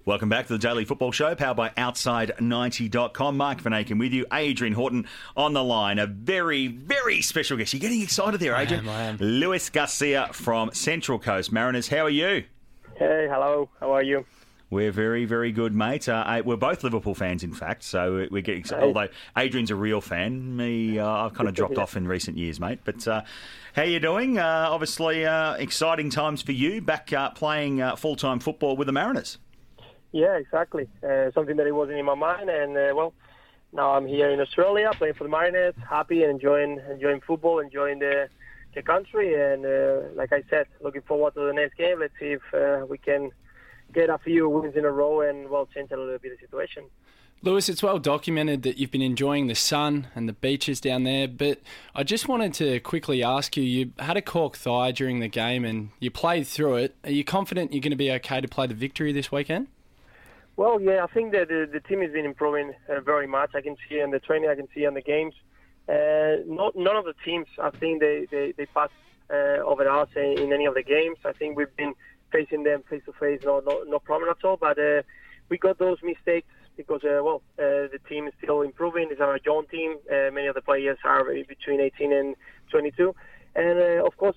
Welcome back to the Daily Football Show, powered by Outside90.com. Mark Van Aken with you, Adrian Horton on the line. A very, very special guest. You're getting excited there, Adrian. I am. Luis Garcia from Central Coast Mariners. How are you? Hey, hello. How are you? We're very, very good, mate. We're both Liverpool fans, in fact, so we're getting excited. Although Adrian's a real fan. Me, I've kind of dropped off in recent years, mate. But how you doing? Obviously, exciting times for you, back playing full-time football with the Mariners. Yeah, exactly. Something that it wasn't in my mind, and now I'm here in Australia playing for the Mariners, happy and enjoying football, enjoying the country, and like I said, looking forward to the next game. Let's see if we can get a few wins in a row and change a little bit the situation. Lewis, it's well documented that you've been enjoying the sun and the beaches down there, but I just wanted to quickly ask you, you had a cork thigh during the game and you played through it. Are you confident you're going to be okay to play the victory this weekend? Well, yeah, I think that the team has been improving very much. I can see in the training, I can see in the games. None of the teams, I think they passed over us in any of the games. I think we've been facing them face-to-face, no problem at all. But we got those mistakes because, the team is still improving. It's our young team. Many of the players are between 18 and 22. And, of course,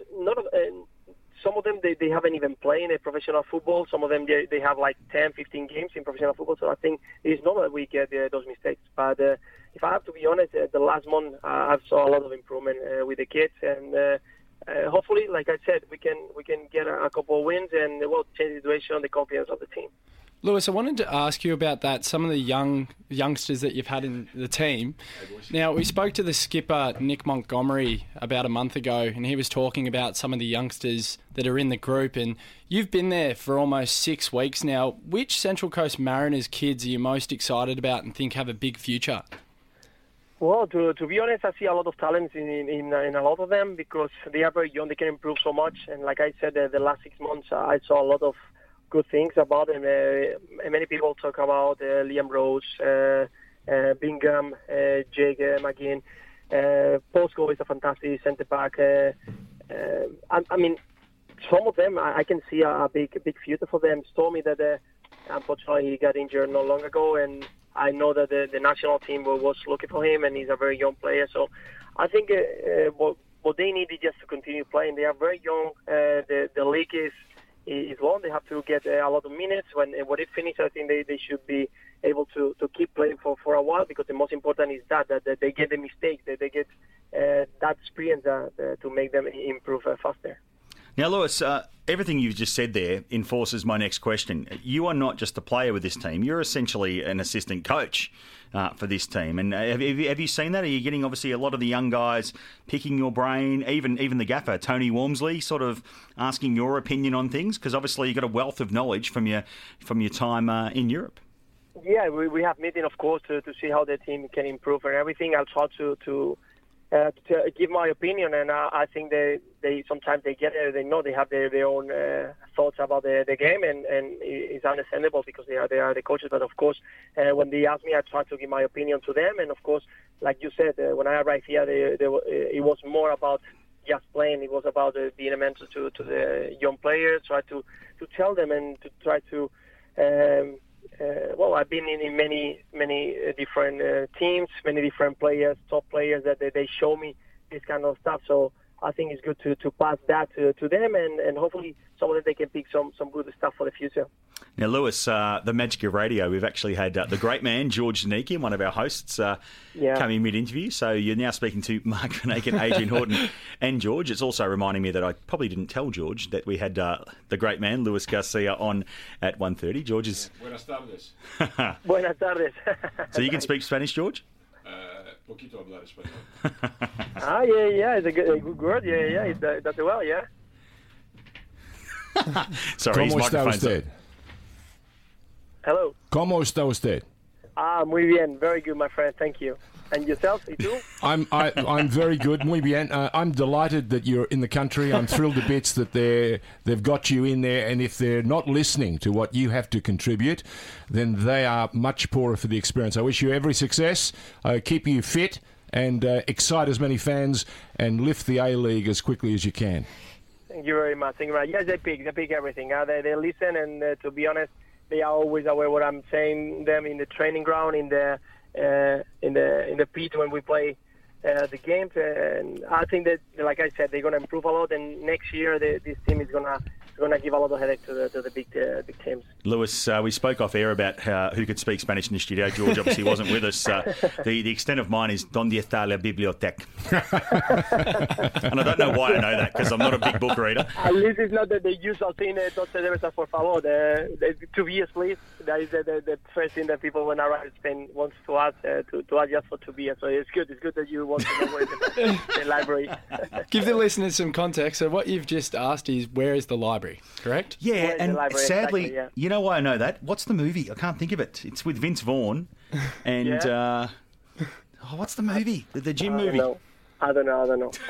some of them, they haven't even played in professional football. Some of them, they have like 10, 15 games in professional football. So I think it's normal that we get those mistakes. But if I have to be honest, the last month I saw a lot of improvement with the kids. And hopefully, like I said, we can get a couple of wins and change the situation and the confidence of the team. Lewis, I wanted to ask you about that, some of the youngsters that you've had in the team. Now, we spoke to the skipper, Nick Montgomery, about a month ago, and he was talking about some of the youngsters that are in the group, and you've been there for almost 6 weeks now. Which Central Coast Mariners kids are you most excited about and think have a big future? Well, to be honest, I see a lot of talent in a lot of them because they are very young, they can improve so much. And like I said, the last 6 months, I saw a lot of good things about them. Many people talk about Liam Rose, Bingham, Jake McGinn. Posco is a fantastic centre back. I mean, some of them I can see a big future for them. Stormy, that unfortunately he got injured not long ago, and I know that the national team was looking for him, and he's a very young player. So I think what they need is just to continue playing. They are very young. The league is long. They have to get a lot of minutes. When it finishes, I think they should be able to keep playing for a while, because the most important is that they get the mistakes, that they get that experience to make them improve faster. Now, Lewis, everything you've just said there enforces my next question. You are not just a player with this team. You're essentially an assistant coach for this team. And have you seen that? Are you getting, obviously, a lot of the young guys picking your brain, even the gaffer, Tony Walmsley, sort of asking your opinion on things? Because obviously you've got a wealth of knowledge from your time in Europe. Yeah, we have meeting, of course, to see how the team can improve and everything. I'll try to give my opinion, and I think they sometimes they get it. They know they have their own thoughts about the game, and it's understandable because they are the coaches. But of course, when they ask me, I try to give my opinion to them. And of course, like you said, when I arrived here, it was more about just playing. It was about being a mentor to the young players, try to tell them and to try to. I've been in many different teams, many different players, top players that they show me this kind of stuff. So I think it's good to pass that to them, and hopefully some of them they can pick some good stuff for the future. Now, Lewis, the magic of radio, we've actually had the great man, George Zanicki, one of our hosts, come in mid-interview. So you're now speaking to Mark Van Aken, Adrian Horton and George. It's also reminding me that I probably didn't tell George that we had the great man, Luis Garcia, on at 1:30. George is... Buenas tardes. Buenas tardes. So you can speak Spanish, George? Poquito hablar español. Yeah, it's a good word. Yeah, it does well, yeah. Sorry, his ¿Cómo está microphone's usted? Hello. ¿Cómo está usted? Muy bien. Very good, my friend. Thank you. And yourself, you too? I'm very good, muy bien. I'm delighted that you're in the country. I'm thrilled to bits that they've got you in there, and if they're not listening to what you have to contribute, then they are much poorer for the experience. I wish you every success. Keep you fit and excite as many fans and lift the A-League as quickly as you can. Thank you very much. Yes, they pick everything. They listen, and to be honest, they are always aware what I'm saying them in the training ground, in the pitch when we play the games. And I think that, like I said, they're going to improve a lot. And next year, this team is going to give a lot of headache to the big teams. Lewis, we spoke off air about who could speak Spanish in the studio. George obviously wasn't with us. The extent of mine is ¿Dónde está la biblioteca? And I don't know why I know that, because I'm not a big book reader. At least it's not the usual thing, "Dos cervezas, por favor." The 2 beers, please. That is the first thing that people when I arrive in Spain wants to ask, to ask just for 2 beers. So it's good. It's good that you want to know where the library. Give the listeners some context. So what you've just asked is, where is the library, correct? Yeah, and sadly, exactly, yeah. You know why I know that? What's the movie? I can't think of it. It's with Vince Vaughn. And, what's the movie? The gym movie? I don't know.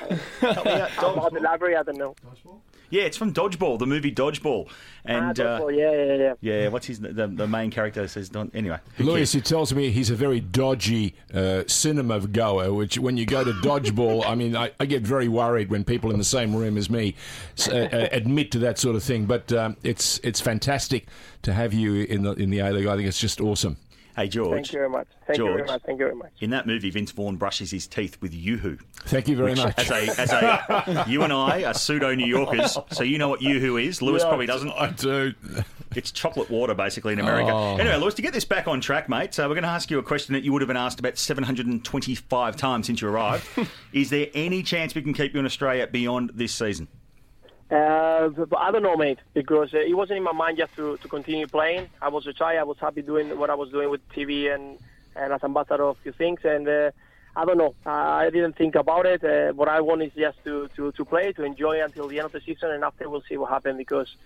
About the library, I don't know. Yeah, it's from Dodgeball, the movie Dodgeball. And Dodgeball, yeah. Yeah, what's the main character says? Anyway, Lewis, he tells me he's a very dodgy cinema goer, which when you go to Dodgeball, I mean, I get very worried when people in the same room as me admit to that sort of thing. But it's fantastic to have you in the A-League. I think it's just awesome. Hey, George. Thank you very much. Thank you very much. In that movie, Vince Vaughn brushes his teeth with Yoo-Hoo. Thank you very much. As a you and I are pseudo-New Yorkers, so you know what Yoo-Hoo is. Lewis probably doesn't. I do. It's chocolate water, basically, in America. Anyway, Lewis, to get this back on track, mate, so we're going to ask you a question that you would have been asked about 725 times since you arrived. Is there any chance we can keep you in Australia beyond this season? But I don't know, mate, because it wasn't in my mind just to continue playing. I was retired. I was happy doing what I was doing with TV and as ambassador of a few things. And I don't know. I didn't think about it. What I want is just to play, to enjoy until the end of the season, and after we'll see what happens. Because,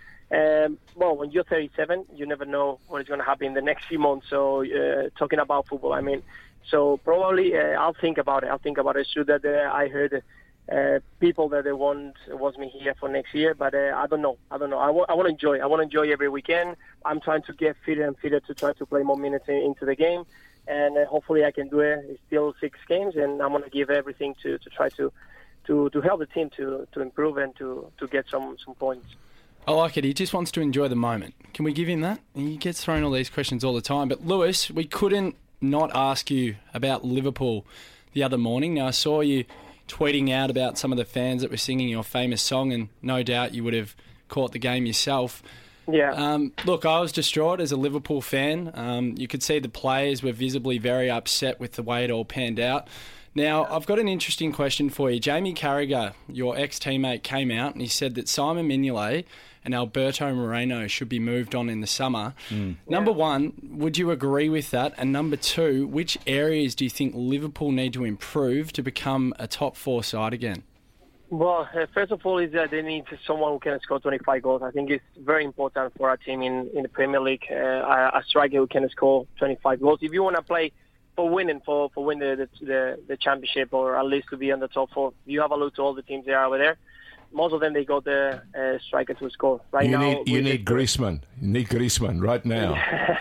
when you're 37, you never know what is going to happen in the next few months. So talking about football, I mean, so probably I'll think about it. It's true that I heard people that they want me here for next year, but I don't know. I want to enjoy. I want to enjoy every weekend. I'm trying to get fitter and fitter to try to play more minutes into the game, and hopefully I can do it. It's still 6 games, and I'm going to give everything to try to help the team to improve and to get some points. I like it. He just wants to enjoy the moment. Can we give him that? He gets thrown all these questions all the time. But Lewis, we couldn't not ask you about Liverpool the other morning. Now, I saw you tweeting out about some of the fans that were singing your famous song, and no doubt you would have caught the game yourself. Yeah. Look, I was distraught as a Liverpool fan. You could see the players were visibly very upset with the way it all panned out. Now, I've got an interesting question for you. Jamie Carragher, your ex-teammate, came out and he said that Simon Mignolet and Alberto Moreno should be moved on in the summer. Number one, would you agree with that? And number two, which areas do you think Liverpool need to improve to become a top 4 side again? Well, first of all, is that they need someone who can score 25 goals. I think it's very important for our team in the Premier League, a striker who can score 25 goals. If you want to play for winning, for win the championship, or at least to be on the top 4, you have a look to all the teams there over there. Most of them, they got the striker to score. You need Griezmann. You need Griezmann right now.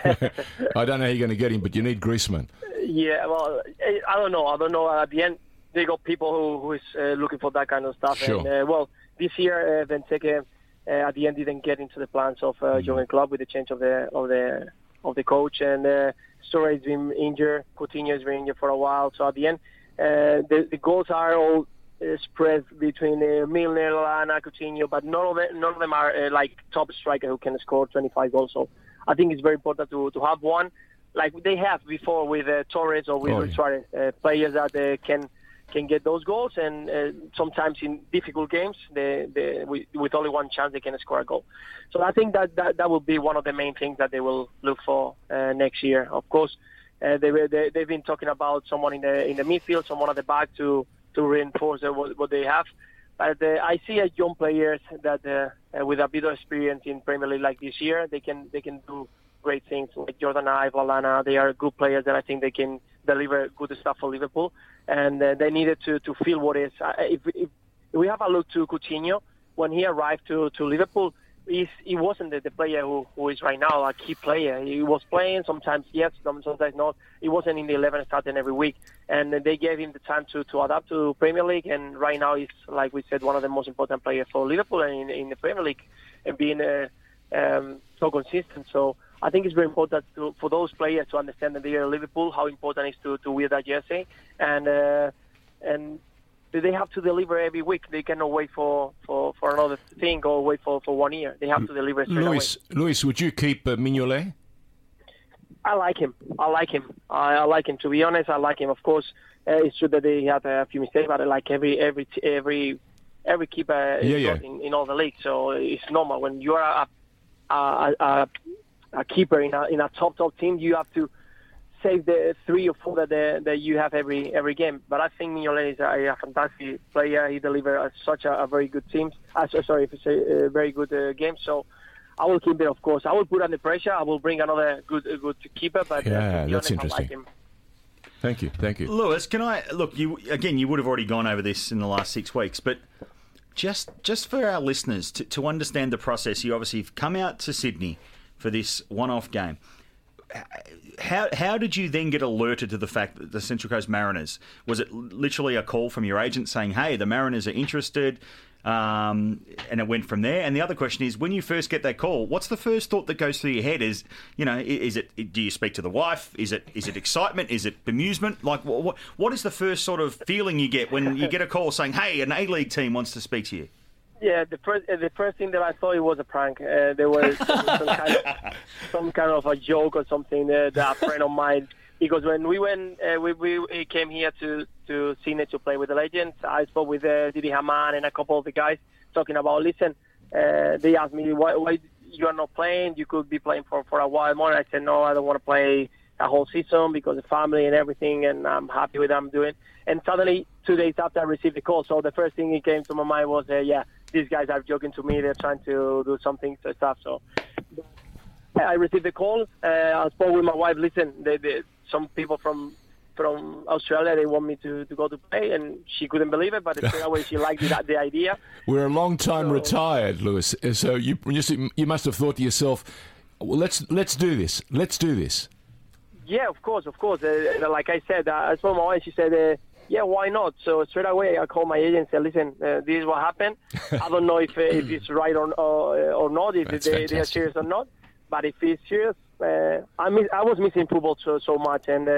I don't know how you're going to get him, but you need Griezmann. Yeah, well, I don't know. At the end, they got people who is looking for that kind of stuff. Sure. And this year, Benteke at the end didn't get into the plans of Jurgen Klopp with the change of the coach, and Storey has been injured. Coutinho has been injured for a while. So at the end, the goals are all spread between Milner, Lallana, Coutinho, but none of them are like top striker who can score 25 goals. So I think it's very important to have one like they have before with Torres or with Suarez, players that can get those goals, and sometimes in difficult games, with only one chance, they can score a goal. So I think that will be one of the main things that they will look for next year. Of course, they've been talking about someone in the midfield, someone at the back to reinforce what they have. But I see a young players that with a bit of experience in Premier League like this year, they can do great things. Like Jordan Ive, Lallana, they are good players that I think they can deliver good stuff for Liverpool. And they needed to feel what is. If we have a look to Coutinho, when he arrived to Liverpool, he wasn't the player who is right now, a key player. He was playing, sometimes yes, sometimes not. He wasn't in the 11 starting every week. And they gave him the time to adapt to Premier League. And right now he's, like we said, one of the most important players for Liverpool and in the Premier League, and being so consistent. So I think it's very important for those players to understand that they are Liverpool, how important it is to wear that jersey, and they have to deliver every week. They cannot wait for another thing or wait for 1 year. They have to deliver straight away. Luis, would you keep Mignolet? I like him. I like him. To be honest, I like him. Of course, it's true that they had a few mistakes, but I like every keeper in all the leagues. So it's normal when you are a keeper in a top team. You have to save the 3 or 4 that you have every game. But I think Mignolet is a fantastic player. He delivers such a very good team. A very good game. So I will keep it, of course. I will put under pressure. I will bring another good keeper. But that's interesting. I like him. Thank you. Lewis, can I look? You would have already gone over this in the last 6 weeks, but just for our listeners to understand the process, you obviously have come out to Sydney for this one-off game. How did you then get alerted to the fact that the Central Coast Mariners, was it literally a call from your agent saying, hey, the Mariners are interested, and it went from there? And the other question is, when you first get that call, what's the first thought that goes through your head? Do you speak to the wife? Is it excitement? Is it bemusement? Like, what is the first sort of feeling you get when you get a call saying, hey, an A-League team wants to speak to you? Yeah, the first thing that I thought it was a prank. There was some kind of a joke or something that a friend of mine. Because when we went, we came here to Sydney to play with the Legends. I spoke with Didi Hamann and a couple of the guys talking about. Listen, they asked me why you are not playing. You could be playing for a while more. I said no, I don't want to play a whole season because of family and everything, and I'm happy with what I'm doing. And suddenly, 2 days after I received the call, so the first thing that came to my mind was, these guys are joking to me. They're trying to do something to stuff. So I received the call. I spoke with my wife. Listen, some people from Australia, they want me to go to play, and she couldn't believe it, but straight away she liked the idea. We're a long time retired, Lewis. So you must have thought to yourself, well, let's do this. Let's do this. Yeah, of course. Like I said, I spoke to my wife. She said, yeah, why not? So straight away I called my agent and said, listen, this is what happened. I don't know if it's right or not, if they are serious or not. But if it's serious, I was missing football so much. And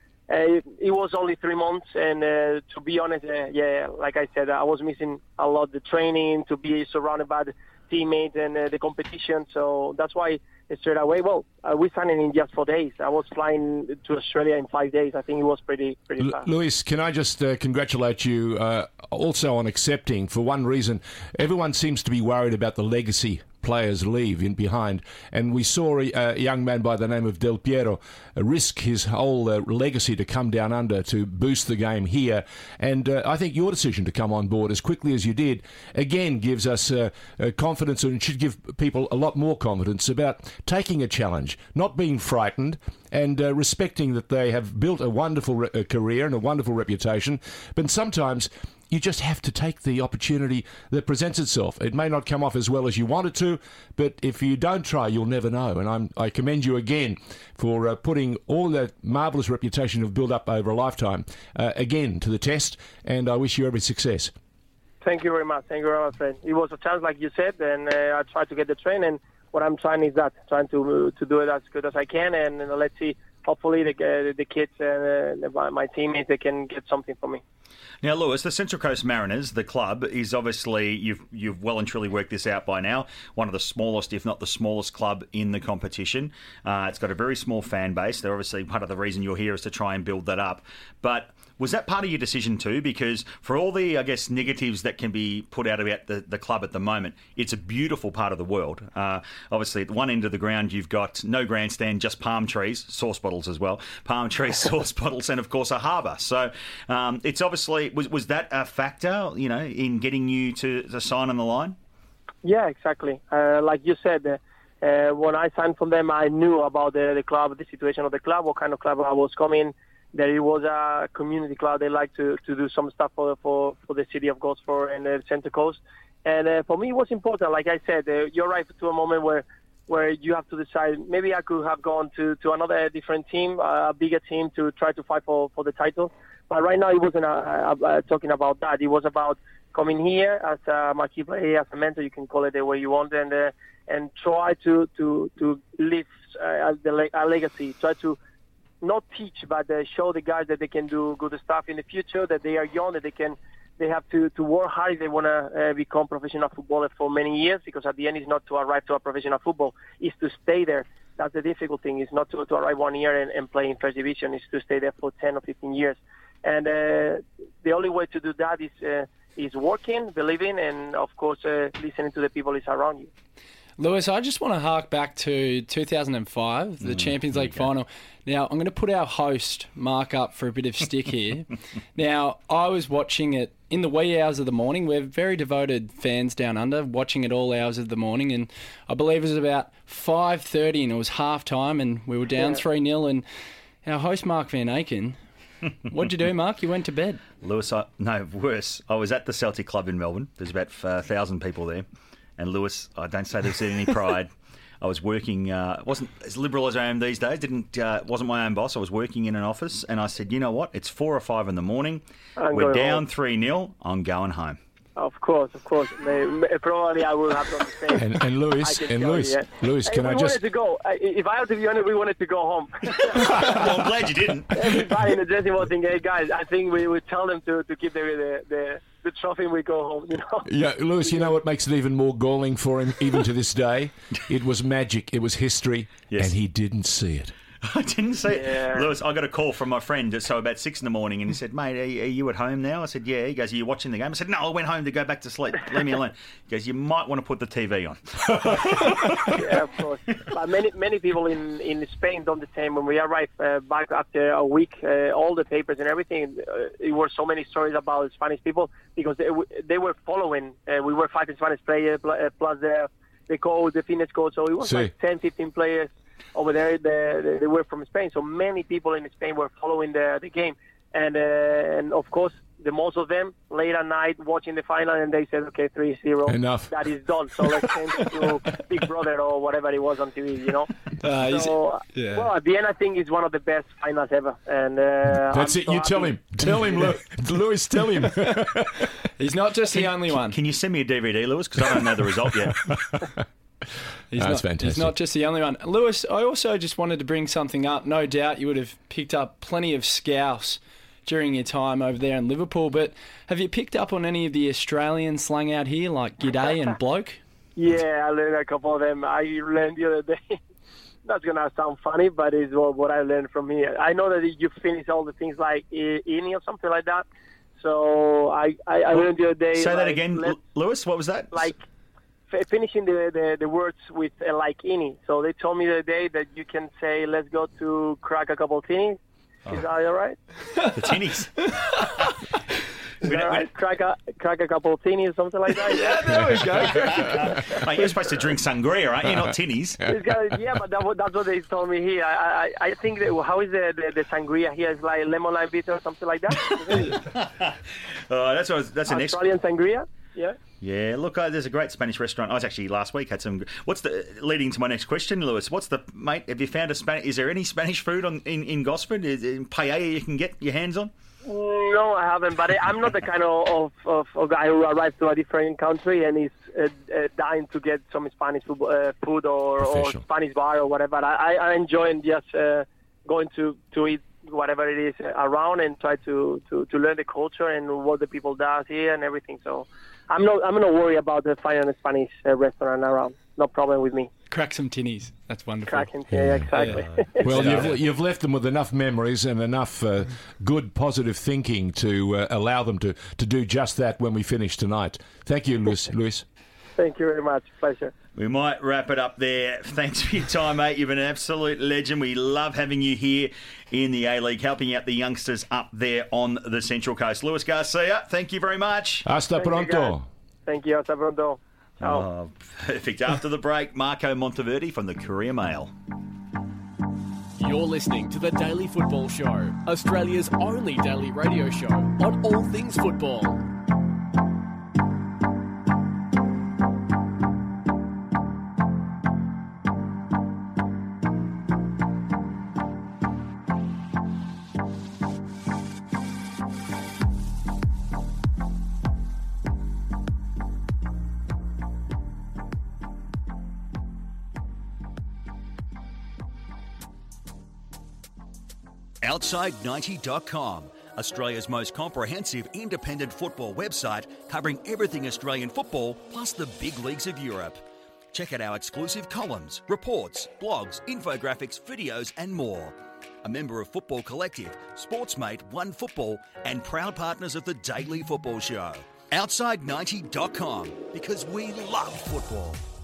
it was only 3 months. And to be honest, like I said, I was missing a lot the training, to be surrounded by the teammates and the competition. So that's why straight away, we signed in just 4 days. I was flying to Australia in 5 days. I think it was pretty fast. Luis, can I just congratulate you also on accepting? For one reason, everyone seems to be worried about the legacy players leave in behind, and we saw a young man by the name of Del Piero risk his whole legacy to come down under to boost the game here, and I think your decision to come on board as quickly as you did again gives us confidence, and should give people a lot more confidence about taking a challenge, not being frightened, and respecting that they have built a wonderful career and a wonderful reputation, but sometimes you just have to take the opportunity that presents itself. It may not come off as well as you want it to, but if you don't try, you'll never know. And I commend you again for putting all that marvellous reputation you've built up over a lifetime again to the test, and I wish you every success. Thank you very much, friend. It was a chance, like you said, and I tried to get the train, and what I'm trying is trying to do it as good as I can, and let's see. Hopefully the kids and my teammates, they can get something from me. Now, Lewis, the Central Coast Mariners, the club, is obviously, you've well and truly worked this out by now, one of the smallest, if not the smallest club in the competition. It's got a very small fan base. They're obviously, part of the reason you're here is to try and build that up. But was that part of your decision too? Because for all the, I guess, negatives that can be put out about the club at the moment, it's a beautiful part of the world. Obviously, at one end of the ground, you've got no grandstand, just palm trees, sauce bottles as well, palm trees, sauce bottles, and of course a harbour. So it's obviously, was that a factor, in getting you to sign on the line? Yeah, exactly. Like you said, when I signed from them, I knew about the club, the situation of the club, what kind of club I was coming. That it was a community club. They like to do some stuff for the city of Gosford and the Central Coast. And for me, it was important. Like I said, you're right to a moment where you have to decide. Maybe I could have gone to another different team, a bigger team, to try to fight for the title. But right now, it wasn't talking about that. It was about coming here as a marquee player, as a mentor. You can call it the way you want, and and try to live a legacy. Try to not teach, but show the guys that they can do good stuff in the future. That they are young, that they have to work hard if they want to become professional footballer for many years. Because at the end, it's not to arrive to a professional football; it's to stay there. That's the difficult thing. It's not to arrive 1 year and play in first division. It's to stay there for 10 or 15 years. And the only way to do that is working, believing, and of course listening to the people is around you. Lewis, I just want to hark back to 2005, the Champions League final. Now, I'm going to put our host, Mark, up for a bit of stick here. Now, I was watching it in the wee hours of the morning. We're very devoted fans down under, watching it all hours of the morning. And I believe it was about 5:30 and it was half-time and we were down 3-0. And our host, Mark Van Aken, what'd you do, Mark? You went to bed. Lewis, worse. I was at the Celtic Club in Melbourne. There's about 1,000 people there. And Lewis, I don't say this with any pride. I was working, wasn't as liberal as I am these days. Wasn't my own boss. I was working in an office, and I said, you know what? It's 4 or 5 in the morning. We're down 3-0. I'm going home. Of course. Probably I will have done the same. And Lewis, can I just... wanted to go. If I have to be honest, we wanted to go home. Well, I'm glad you didn't. Everybody in the dressing room was thinking, hey, guys, I think we would tell them to keep the trophy and we go home, you know. Yeah, Lewis, you know what makes it even more galling for him, even to this day? It was magic. It was history. Yes. And he didn't see it. I didn't see it. Lewis, I got a call from my friend, so about 6 in the morning, and he said, mate, are you at home now? I said, yeah. He goes, are you watching the game? I said, no, I went home to go back to sleep. Leave me alone. He goes, you might want to put the TV on. Yeah, of course. But many people in Spain done the same. When we arrived back after a week, all the papers and everything, there were so many stories about Spanish people because they were following. We were 5 Spanish players plus the coach, the fitness coach. So it was like 10, 15 players over there. They were from Spain. So many people in Spain were following the game. And of course, the most of them late at night watching the final, and they said, okay, 3-0. Enough. That is done. So let's change to Big Brother or whatever it was on TV, you know. Well, at the end, I think it's one of the best finals ever. And that's it. You tell him. Tell him, Lewis, tell him. He's not just the only one. Can you send me a DVD, Lewis? Because I don't know the result yet. That's fantastic. He's not just the only one. Lewis, I also just wanted to bring something up. No doubt you would have picked up plenty of scouse during your time over there in Liverpool, but have you picked up on any of the Australian slang out here, like g'day and bloke? Yeah, I learned a couple of them. I learned the other day. That's going to sound funny, but it's what I learned from here. I know that you finish all the things like ini or something like that. So I learned the other day. Say that again, Lewis, what was that? Like finishing the words with like ini. So they told me the other day that you can say, let's go to crack a couple of tinnies. Is that all right? The tinnies. Is that right? Crack a couple of tinnies or something like that? Yeah, there we go. Mate, you're supposed to drink sangria, aren't you? Not tinnies. Yeah, but that's what they told me here. I think that, how is the sangria here? It's like lemon lime bitter or something like that? That's an Australian sangria? Yeah. Yeah, look, there's a great Spanish restaurant. I was actually last week had some. Leading to my next question, Lewis? Mate? Have you found Is there any Spanish food in Gosford? In paella you can get your hands on? No, I haven't. But I'm not the kind of guy who arrives to a different country and is dying to get some Spanish food or Spanish bar or whatever. I enjoy just going to eat whatever it is around and try to learn the culture and what the people does here and everything. So I'm not worried about finding a Spanish restaurant around. No problem with me. Crack some tinnies. That's wonderful. Cracking, yeah, exactly. Yeah. Well, you've left them with enough memories and enough good, positive thinking to allow them to do just that when we finish tonight. Thank you, Luis. Thank you very much. Pleasure. We might wrap it up there. Thanks for your time, mate. You've been an absolute legend. We love having you here in the A-League, helping out the youngsters up there on the Central Coast. Lewis Garcia, thank you very much. Hasta pronto. Thank you. Hasta pronto. Oh, perfect. After the break, Marco Monteverde from the Courier Mail. You're listening to The Daily Football Show, Australia's only daily radio show on all things football. Outside90.com, Australia's most comprehensive independent football website covering everything Australian football plus the big leagues of Europe. Check out our exclusive columns, reports, blogs, infographics, videos and more. A member of Football Collective, Sportsmate, One Football and proud partners of the Daily Football Show. Outside90.com, because we love football.